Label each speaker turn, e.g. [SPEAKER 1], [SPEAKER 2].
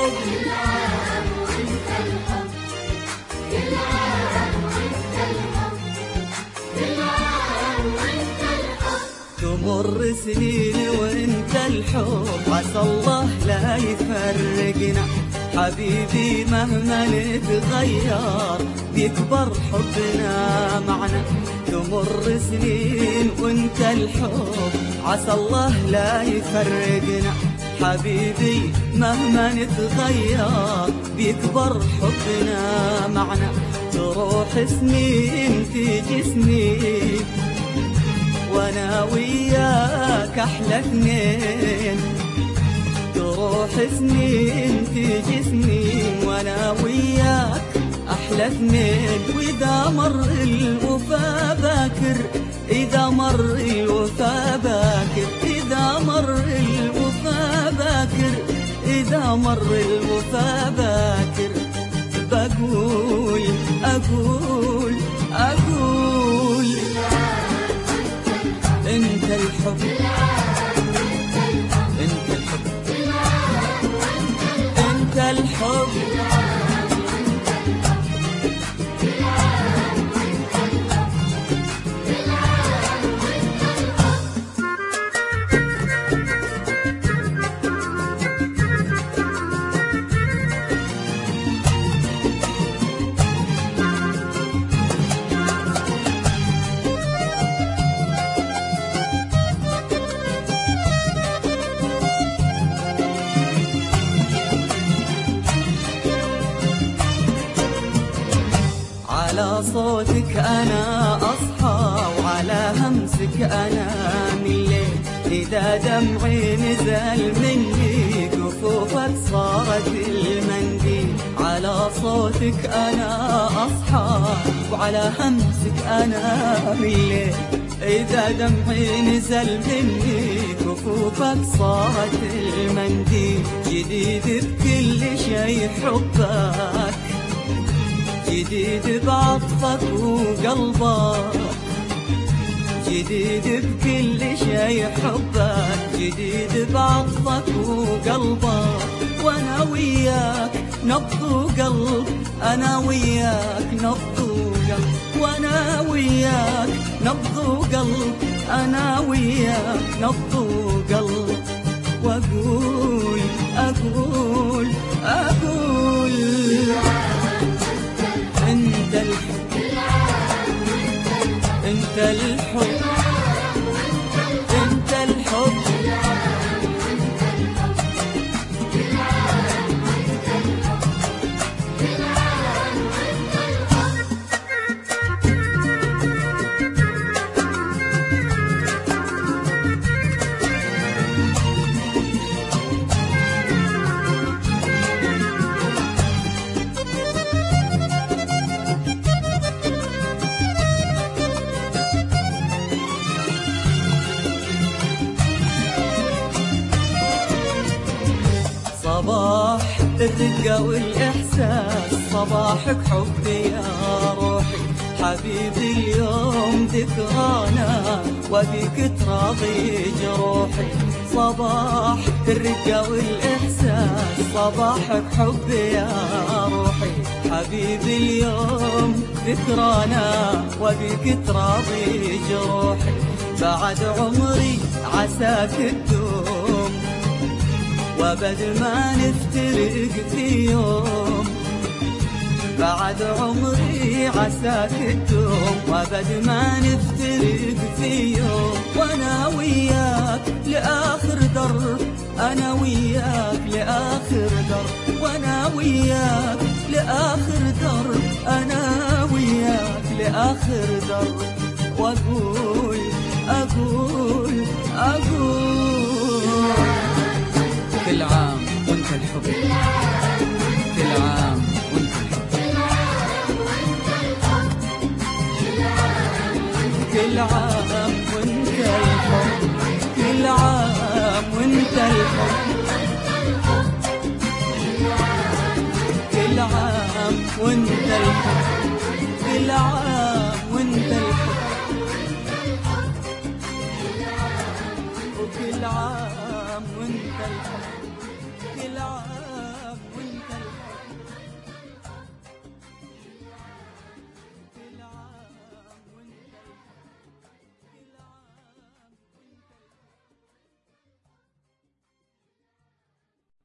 [SPEAKER 1] الحب، كل عام وانت الحب، كل عام وانت الحب، كل عام وانت الحب. تمر سنين وانت الحب، عسى الله لا يفرقنا حبيبي مهما نتغير، بيكبر حبنا معنا. تمر سنين وانت الحب، عسى الله لا يفرقنا حبيبي مهما نتغير، بيكبر حبنا معنا. تروح سنين تيجي سنين، وانا وياك احلى اثنين. تروح سنين تيجي سنين، وانا وياك احلى اثنين. واذا مر الوفا باكر، اذا مر الوفا باكر، اذا مر الوفا باكر، اذا مر الوفا باكر، بقول اقول اقول انت الحب، انت الحب، انت الحب. على صوتك أنا أصحى، وعلى همسك أنام الليل. إذا دمعي نزل مني، كفوفك صارت المنديل. على صوتك أنا أصحى، وعلى همسك أنام الليل. إذا دمعي نزل مني، كفوفك صارت المنديل. جديد بكل شي حبك، جديد بعطفك وقلبك، جديد بكل شي حبك، جديد بعطفك وقلبك. وانا وياك نبض وقلب، انا وياك نبض وقلب، وانا وياك نبض وقلب، انا وياك نبض وقلب. واقول اقول اقول انت الحب، انت الحب، انت الحب. صباح الرقة والإحساس، صباحك حبي يا روحي. حبيبي اليوم ذكرانا، وبيك تراضي جروحي. صباح الرقة والإحساس، صباحك حبي يا روحي. حبيبي اليوم ذكرانا، وبيك تراضي جروحي. بعد عمري عساك تدوم، وبد ما نفترق في يوم. بعد عمري عساك تدوم، وبد ما نفترق في يوم. وانا وياك لآخر درب، انا وياك لآخر درب، وانا وياك لآخر درب، انا وياك لآخر درب. واقول اقول اقول كل عام وانت الحب، كل عام وانت الحب، كل عام وانت الحب، كل عام وانت الحب، كل عام وانت الحب، كل عام وانت الحب.